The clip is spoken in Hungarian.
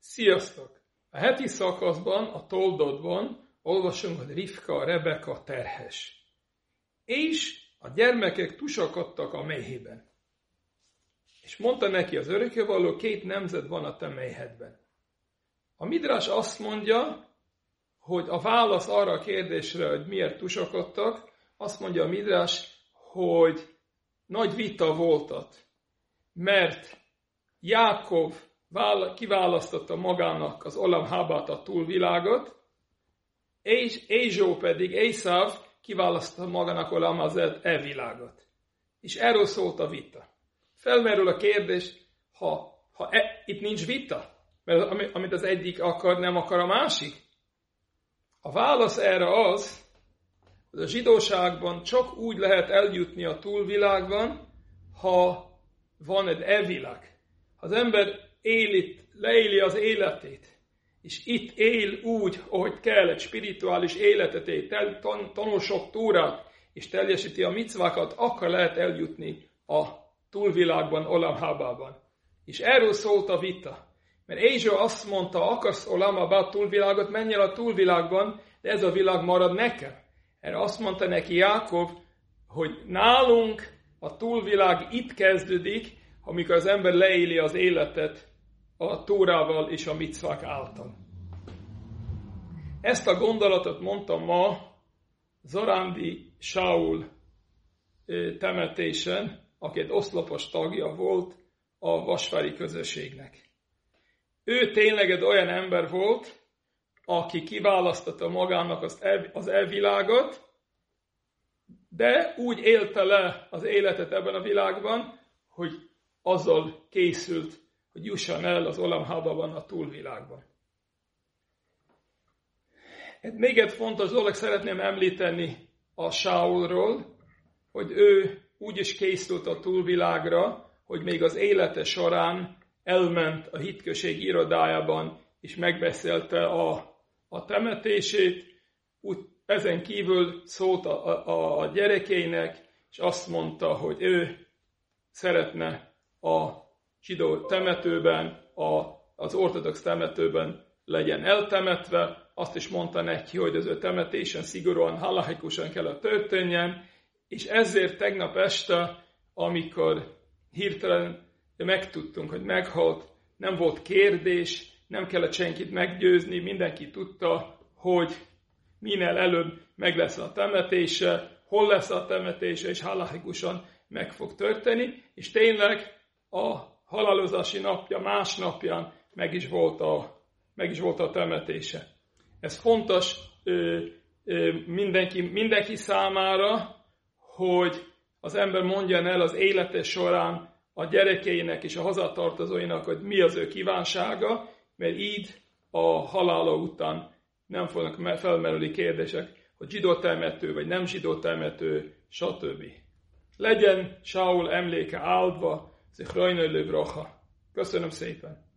Sziasztok! A heti szakaszban, a Toldotban olvasunk, hogy Rivka, Rebeka terhes. És a gyermekek tusakodtak a méhében. És mondta neki az örökkévaló, 2 nemzed van a te méhedben. A Midrás azt mondja, hogy a válasz arra a kérdésre, hogy miért tusakodtak, azt mondja a Midrás, hogy nagy vita voltat. Mert Jákov kiválasztotta magának az Olam Hábát, a túlvilágot, és Ézsó pedig, Észáv kiválasztotta magának Olam Hazet, világot. És erről szólt a vita. Felmerül a kérdés, itt nincs vita, mert amit az egyik akar, nem akar a másik. A válasz erre az, hogy a zsidóságban csak úgy lehet eljutni a túlvilágban, ha van egy világ. Ha az ember leéli az életét, és itt él úgy, ahogy kell, egy spirituális életet él, tanul sok tórát, és teljesíti a micvákat, akkor lehet eljutni a túlvilágban, Olam Hábában. És erről szólt a vita. Mert Ézsó azt mondta, akarsz Olam Hábát, túlvilágot, menj el a túlvilágban, de ez a világ marad nekem. Erre azt mondta neki Jákov, hogy nálunk a túlvilág itt kezdődik, amikor az ember leéli az életet a tórával és a micvák által. Ezt a gondolatot mondtam ma Zarándi Saul temetésen, aki egy oszlopos tagja volt a vasvári közösségnek. Ő tényleg egy olyan ember volt, aki kiválasztotta magának az elvilágot, de úgy élte le az életet ebben a világban, hogy azzal készült, hogy jusson el az Olam Hábában, a túlvilágban. Még egy fontos dolog szeretném említeni a Saulról, hogy ő úgy is készült a túlvilágra, hogy még az élete során elment a hitközség irodájában, és megbeszélte a temetését. Ezen kívül szólt a gyerekeinek, és azt mondta, hogy ő szeretne a zsidó temetőben, az ortodox temetőben legyen eltemetve. Azt is mondta neki, hogy az ő temetésen szigorúan, halachikusan kell történjen, és ezért tegnap este, amikor hirtelen megtudtunk, hogy meghalt, nem volt kérdés, nem kellett senkit meggyőzni, mindenki tudta, hogy minél előbb meg lesz a temetése, hol lesz a temetése, és halachikusan meg fog történni, és tényleg a halálozási napja, másnapján meg is volt a temetése. Ez fontos mindenki számára, hogy az ember mondja el az élete során a gyerekeinek és a hazatartozóinak, hogy mi az ő kívánsága, mert így a halála után nem fognak felmerülni kérdések, hogy zsidó temető vagy nem zsidó temető, stb. Legyen Saul emléke áldva, Zichrajnő Livracha. Köszönöm szépen!